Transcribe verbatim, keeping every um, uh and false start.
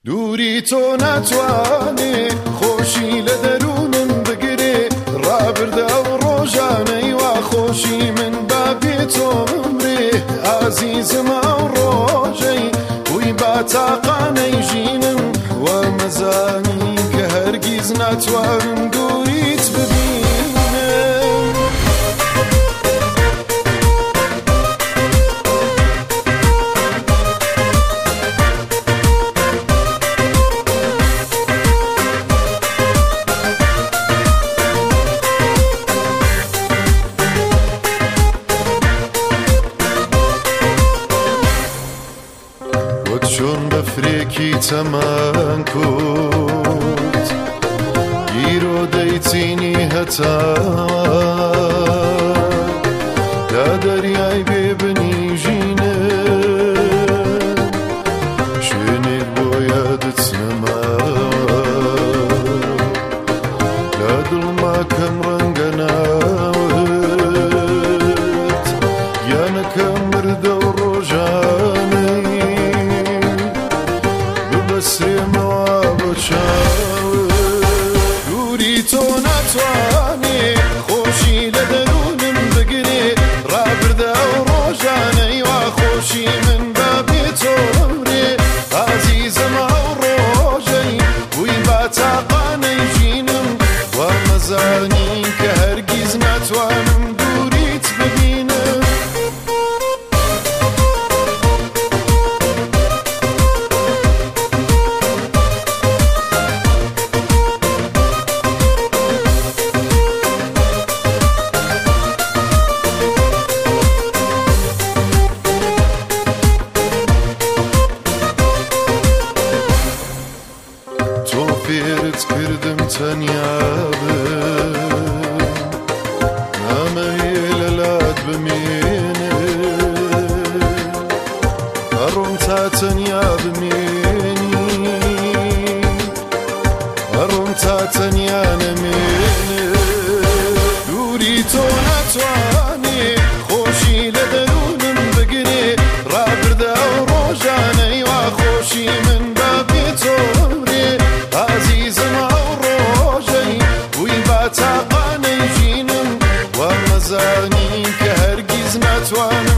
دووری تۆ ناتوانێ خۆشی لە دەروونم بگرێ ڕابردە ئەو ڕۆژانەی وا خۆشی من با بێتۆ بمرێ ئازیزم ئەو ڕۆژەی بووی با تاقانەی ژینم وا مەزانی کە هەرگیز ناتوانم دووریت ببینم. چۆن بەفرێکی تەمان کوت گیرۆ دەیچینی هەتا دا دەریای بێبنی ژینە شوێنێک بۆ یادت نەماوە لا دڵما کەم ڕەنگە ناوت یانەکەم مردە و ڕۆژانەی بەسرێمەوە بۆ چاوت دووری تۆ ناتوانێ خۆشی لە دەروونم بگرێ ڕابردە ئەو ڕۆژانەی وا خۆشی من با بێتۆ بمرێ ئازیزم ئەو ڕۆژەی بووی با تاقانەی ژینم وا مەزانی کە هەرگیز ناتوانم دووریت ببینم. تۆ فێرت کردم تەنیا بم نامەوێ لەلات بمێنێ ئەڕۆم تا تەنیا بمێنی ئەڕۆم تا تەنیا نەمێنێ دووری تۆ ناتوانێ خۆشی لە دەروونم بگرێ ڕابردە ئەو ڕۆژانەی وا خۆشی من با بێتۆ بمرێ ئازیزم ئەو ڕۆژەی بووی با تاقانەی ژینم وا مەزانی کە هەرگیز ناتوانم